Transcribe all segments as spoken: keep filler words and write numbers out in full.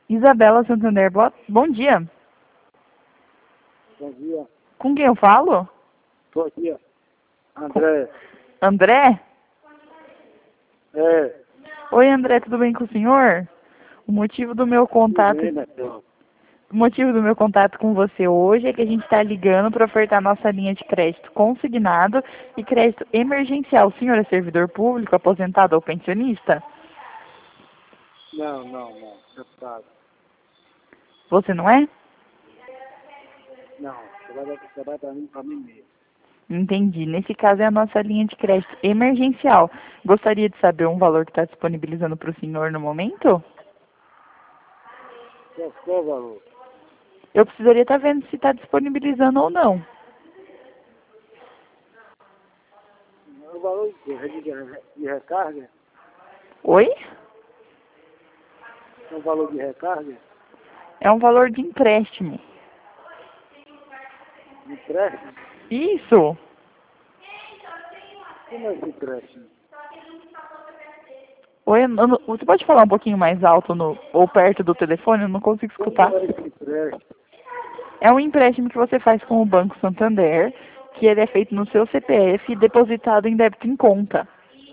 Isabela Santander, boa... bom dia. Bom dia. Com quem eu falo? Bom dia. André. André? É. Oi, André, tudo bem com o senhor? O motivo do meu contato, Tudo bem, Natal? o motivo do meu contato com você hoje é que a gente está ligando para ofertar nossa linha de crédito consignado e crédito emergencial. O senhor é servidor público, aposentado ou pensionista? Não, não, não. Deputado. Você não é? Não. Você vai dar você vai dar um para mim mesmo. Entendi. Nesse caso é a nossa linha de crédito emergencial. Gostaria de saber um valor que está disponibilizando para o senhor no momento? Qual, qual o valor? Eu precisaria estar vendo se está disponibilizando ou não. O valor de, de, de recarga? Oi? É o valor de recarga? É um valor de empréstimo. Empréstimo? Isso. Como é esse empréstimo? Oi, eu não- você pode falar um pouquinho mais alto no, ou perto do telefone? Eu não consigo Como escutar. é esse empréstimo? É um empréstimo que você faz com o Banco Santander, que ele é feito no seu C P F e depositado em débito em conta.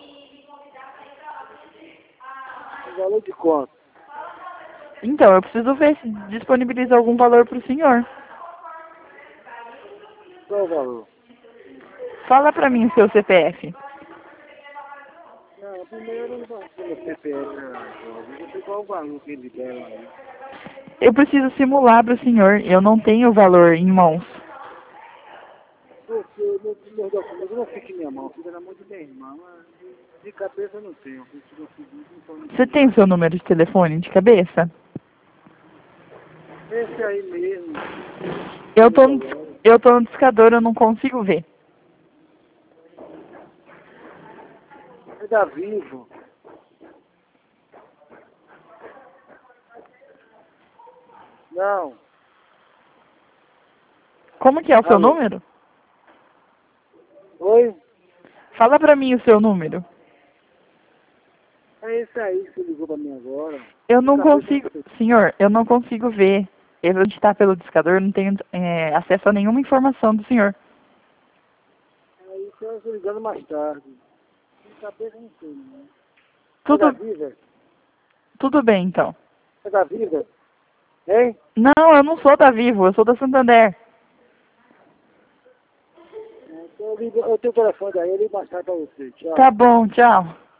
O valor de quanto? Então, eu preciso ver se disponibiliza algum valor para o senhor. Qual o valor? Fala para mim o seu C P F. Não, primeiro não vai ser no C P F, não. Eu sei qual o valor que ele deram aí. Eu preciso simular para o senhor. Eu não tenho o valor em mãos. Porque meu, meu documento não fica em minha mão, fica na mão de minha irmã, mas de, de cabeça eu não tenho. Se eu conseguir, então não Você tenho. tem o seu número de telefone de cabeça? Esse aí mesmo, Eu ele tô, no- agora, eu tô no discador, eu não consigo ver. é da Vivo. Não, Como que é o seu alô. número? Oi? Fala pra mim o seu número. É esse aí que você ligou pra mim agora. Eu De não cabeça eu consigo, não sei. senhor, eu não consigo ver. Eu vou digitar pelo discador, eu não tenho é, acesso a nenhuma informação do senhor. Aí você vai ligando mais tarde. De cabeça eu não sei, não. É da Tudo, Viva? tudo bem, então. É da Viva? Hein? Não, eu não sou da Vivo, eu sou da Santander. Então eu, ligo, eu tenho o telefone daí, eu ligo mais tarde pra você. Tchau. Tá bom, tchau.